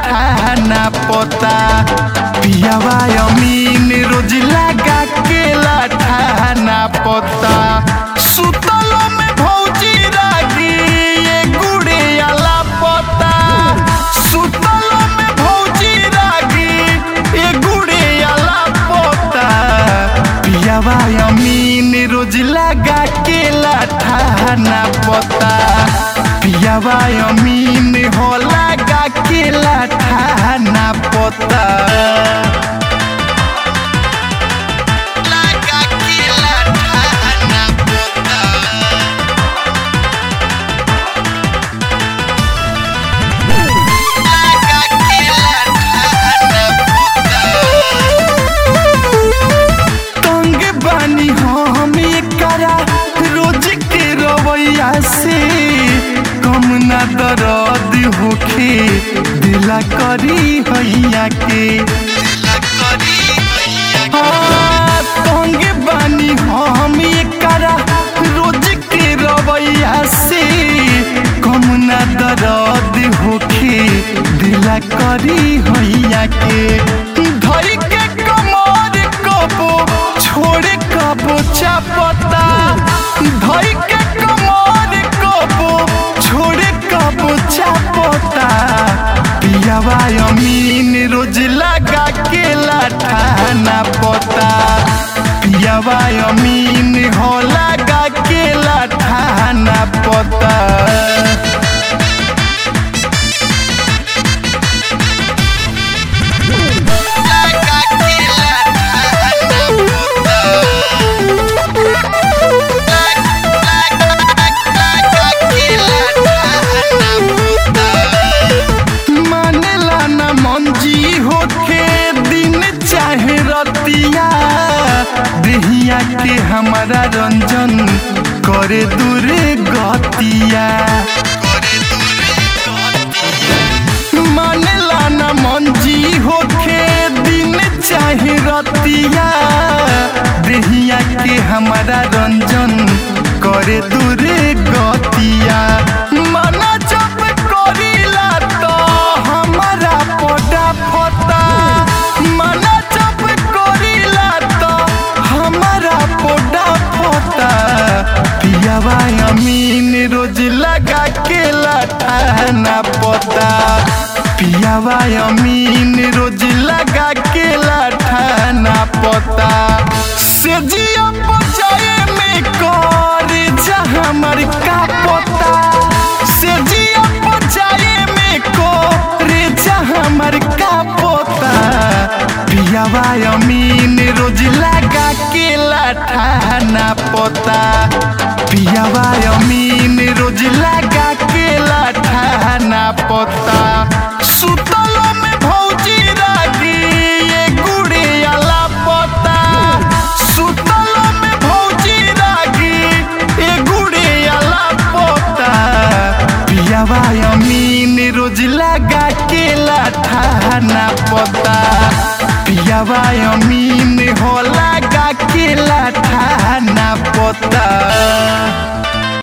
लाठाना पोता पियावा अमीन रोज लगा के लाठाना पोता सुतलो में भौजी रागी ये गुड़े आला पोता सुतलो में भौजी रागी ये गुड़े आला पोता पियावा अमीन रोज लगा के लाठाना पोता पियावा अमीन हो लगा के लाठाना पोता लगा के लाठाना पोता लगा के लाठाना पोता तंग बानी हम एकरा रोज के रवैया से कम ना दर्द होखे दिला करी हैया के तंग बानी हम एकरा रोज के रवैया से कम ना दर्द होखे दिला करी हैया के धरी के कमर कबो छोड़े कबो चापता धरी के कमर कबो छोड़े कबो चापता पियावा अमीन रोज लगा के लाठाना पोता पियावा अमीन हो लगा के लाठाना पोता देहिया के हमारा रंजन करे दूरे गतिया मानेला ना मंजी होखे दिन चाहे रतिया देहिया के हमारा रंजन करे दूरे गतिया मना जब करीला तो हमारा पोटा फटा मना जब करीला तो हमारा पोटा फटा पियावा अमीन रोज लगा के लाठाना पोता पियावा अमीन रोज लगा के लाठाना पोता से जिया बचाए में कर जा हमर का पोता से जिया बचाए में कर जा हमर का पोता पियावा अमीन रोज लगा के लाठाना पोता पियावा अमीन रोज लगा के लाठाना पोता सुतलो में भौजी रागी ये गुड़े आला पोता सुतलो में भौजी रागी ये गुड़े आला पोता पियावा अमीन रोज लगा के लाठाना पोता पियावा अमीन हो लगा के लाठाना पोता।